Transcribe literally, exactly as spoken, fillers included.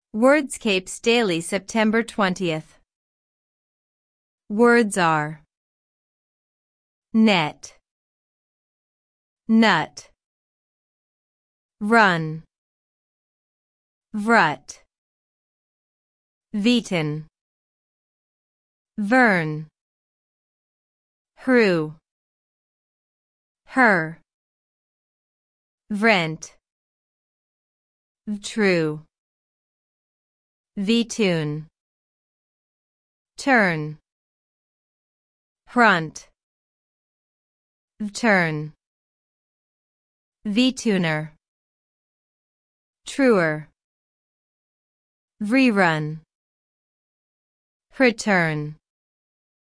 Wordscapes Daily September twentieth. Words are net, nut, run, vrut, veton, vern, hru, her, vrent, vtru, vtune, turn, hrunt, vturn, vtuner, truer, vrerun, return.